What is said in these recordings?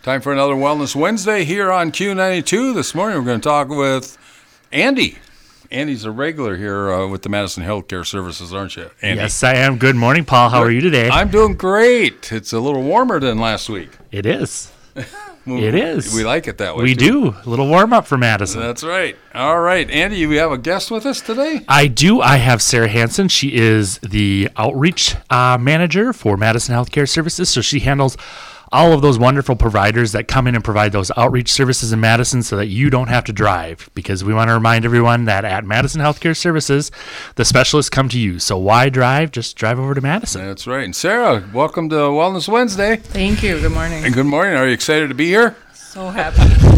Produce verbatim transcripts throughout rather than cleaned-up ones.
Time for another Wellness Wednesday here on Q ninety-two. This morning we're going to talk with Andy. Andy's a regular here uh, with the Madison Healthcare Services, aren't you, Andy? Yes, I am. Good morning, Paul. How Good. are you today? I'm doing great. It's a little warmer than last week. It is. It is. We like it that way, We too. do. A little warm up for Madison. That's right. All right. Andy, we have a guest with us today? I do. I have Sarah Hansen. She is the outreach uh, manager for Madison Healthcare Services. So she handles all of those wonderful providers that come in and provide those outreach services in Madison so that you don't have to drive, because we want to remind everyone that at Madison Healthcare Services, the specialists come to you. So why drive? Just drive over to Madison. That's right. And Sarah, welcome to Wellness Wednesday. Thank you. Good morning. And good morning. Are you excited to be here? So happy.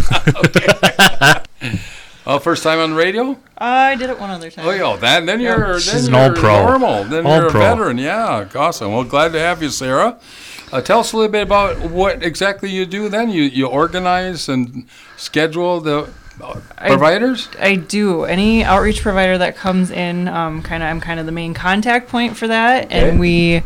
Oh, first time on the radio? I did it one other time. Oh, yeah. That, then you're, then She's an you're old pro. normal. Then Old you're a pro. veteran. Yeah. Awesome. Well, glad to have you, Sarah. Uh, tell us a little bit about what exactly you do then. You you organize and schedule the uh, I- providers? I do. Any outreach provider that comes in, um, kind of, I'm kind of the main contact point for that, Okay. and we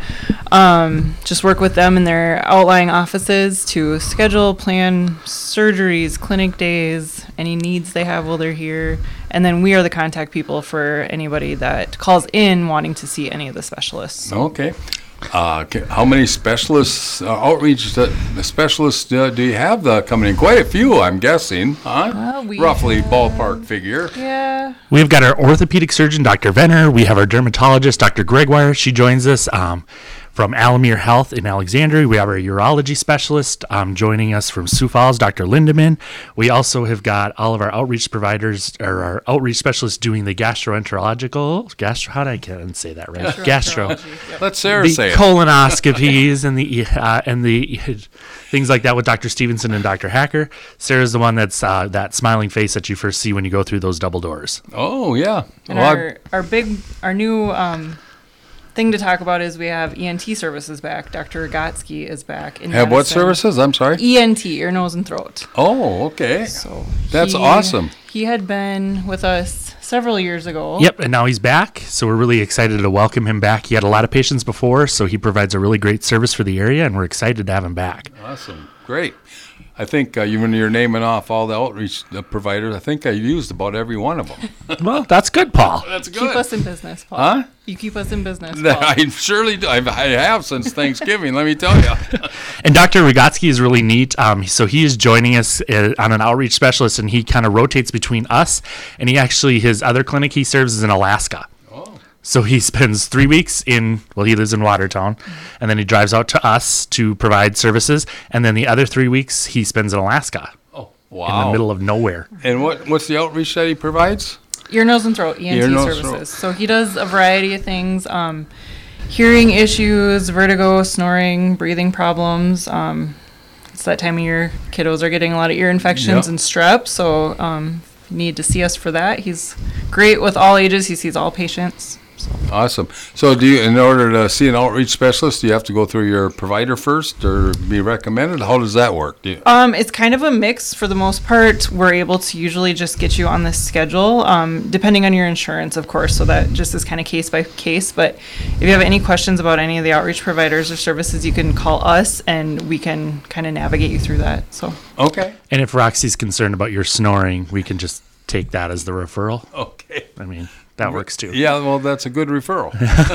um, just work with them in their outlying offices to schedule, plan surgeries, clinic days, any needs they have while they're here, and then we are the contact people for anybody that calls in wanting to see any of the specialists. Okay. Uh, ca- how many specialists, uh, outreach uh, specialists uh, do you have uh, coming in? Quite a few, I'm guessing, huh? Well, we Roughly have- ballpark figure. Yeah. We've got our orthopedic surgeon, Doctor Venner. We have our dermatologist, Doctor Gregoire. She joins us um, from Alamere Health in Alexandria. We have our urology specialist um, joining us from Sioux Falls, Doctor Lindeman. We also have got all of our outreach providers, or our outreach specialists doing the gastroenterological, gastro, how did I can't say that right? Gastro. Gastroenterology, yep. Let Sarah The say it. colonoscopies and the uh, and the things like that with Doctor Stevenson and Doctor Hacker. Sarah's the one that's uh, that smiling face that you first see when you go through those double doors. Oh, yeah. And Well, I- our, our big, our new um, thing to talk about is we have E N T services back. Doctor Rogotsky is back. In have what Madison. services? I'm sorry. E N T, ear, nose, and throat. Oh, okay. So That's he- awesome. He had been with us several years ago. Yep, and now he's back, so we're really excited to welcome him back. He had a lot of patients before, so he provides a really great service for the area, and we're excited to have him back. Awesome. Great. I think uh, you, when you're naming off all the outreach uh, providers, I think I used about every one of them. Well, that's good, Paul. That's Keep us in business, Paul. Huh? You keep us in business, Paul. I surely do. I've, I have since Thanksgiving, let me tell you. And Doctor Rogotsky is really neat. Um, so he is joining us uh, on an outreach specialist, and he kind of rotates between us, and he actually, his other clinic he serves is in Alaska. Oh, So he spends three weeks in, well, he lives in Watertown, and then he drives out to us to provide services, and then the other three weeks he spends in Alaska, oh, wow. in the middle of nowhere. And what what's the outreach that he provides? Ear, nose, and throat, E N T Ear, nose, services. throat. So he does a variety of things. Um, hearing issues, vertigo, snoring, breathing problems. Um, it's that time of year. Kiddos are getting a lot of ear infections Yep. and strep. So um, you need to see us for that. He's great with all ages. He sees all patients. So. Awesome. So do you, in order to see an outreach specialist, do you have to go through your provider first or be recommended? How does that work? Do you, Um, it's kind of a mix. For the most part, we're able to usually just get you on the schedule, um, depending on your insurance, of course. So that just is kind of case by case. But if you have any questions about any of the outreach providers or services, you can call us and we can kind of navigate you through that. So okay. And if Roxy's concerned about your snoring, we can just take that as the referral. Okay. I mean, that works too. Yeah, well, that's a good referral.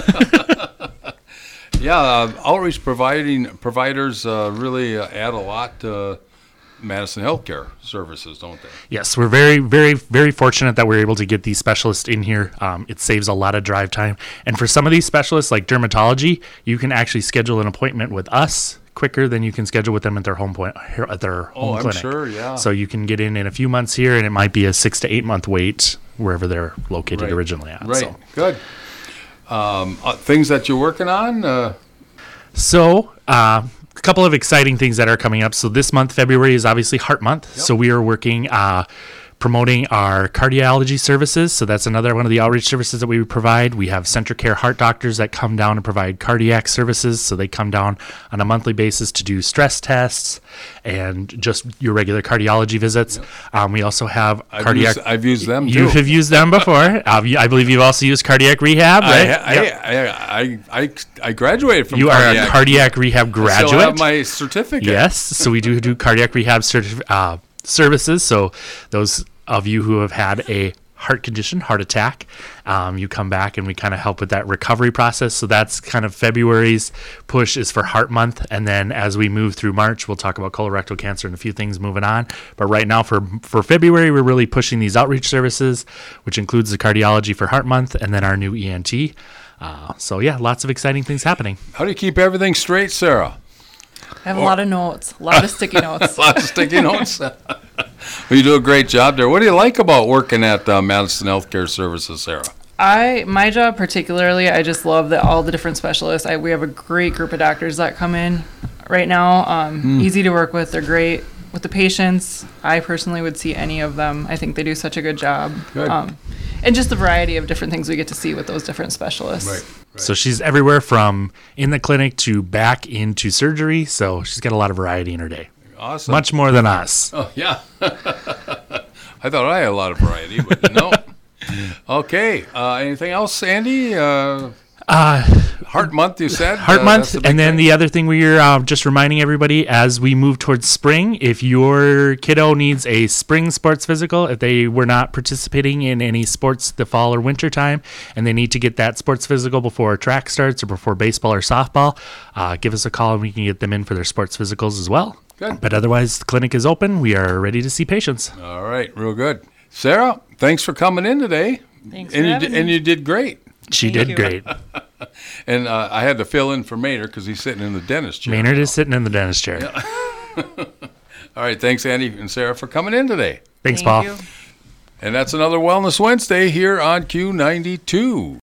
yeah, uh, outreach providing providers uh, really uh, add a lot to Madison Healthcare Services, don't they? Yes, we're very, very, very fortunate that we're able to get these specialists in here. Um, it saves a lot of drive time. And for some of these specialists, like dermatology, you can actually schedule an appointment with us quicker than you can schedule with them at their home point, here at their Oh, home I'm clinic. sure, yeah. So you can get in in a few months here, and it might be a six to eight month wait wherever they're located Right. originally at. Right, So, good. Um, uh, things that you're working on? Uh, so uh, a couple of exciting things that are coming up. So this month, February, is obviously Heart Month. Yep. So we are working uh, promoting our cardiology services. So that's another one of the outreach services that we provide. We have CentraCare heart doctors that come down and provide cardiac services. So they come down on a monthly basis to do stress tests and just your regular cardiology visits. Yep. Um, we also have I've cardiac. Used, I've used them too. You have used them before. um, you, I believe you've also used cardiac rehab, right? I, yep. I, I, I, I graduated from You cardiac. are a cardiac rehab graduate. I still have my certificate. Yes. So we do do cardiac rehab certif- uh, services. So those of you who have had a heart condition, heart attack, um, you come back and we kind of help with that recovery process. So that's kind of February's push is for Heart Month. And then as we move through March, we'll talk about colorectal cancer and a few things moving on. But right now for, for February, we're really pushing these outreach services, which includes the cardiology for Heart Month and then our new E N T. Uh, so yeah, lots of exciting things happening. How do you keep everything straight, Sarah? I have or, a lot of notes, a lot of sticky notes. A lot of sticky notes. Well, you do a great job there. What do you like about working at uh, Madison Healthcare Services, Sarah? I my job particularly, I just love that all the different specialists. I, we have a great group of doctors that come in right now. Um, mm. Easy to work with. They're great with the patients. I personally would see any of them. I think they do such a good job. Good. Um, and just the variety of different things we get to see with those different specialists. Right. Right. So she's everywhere from in the clinic to back into surgery. So she's got a lot of variety in her day. Awesome. Much more than us. Oh, yeah. I thought I had a lot of variety, but no. Okay. Uh, anything else, Andy? Uh, uh, Heart Month, you said? Heart uh, Month. And then thing? the other thing we're uh, just reminding everybody as we move towards spring, if your kiddo needs a spring sports physical, if they were not participating in any sports the fall or winter time, and they need to get that sports physical before track starts or before baseball or softball, uh, give us a call and we can get them in for their sports physicals as well. Good. But otherwise, the clinic is open. We are ready to see patients. All right. Real good. Sarah, thanks for coming in today. Thanks and for you having d- me. And you did great. She Thank did you. great. And uh, I had to fill in for Maynard because he's sitting in the dentist chair. Maynard is sitting in the dentist chair. Yeah. All right. Thanks, Andy and Sarah, for coming in today. Thanks, Thank Paul. you. And that's another Wellness Wednesday here on Q ninety-two.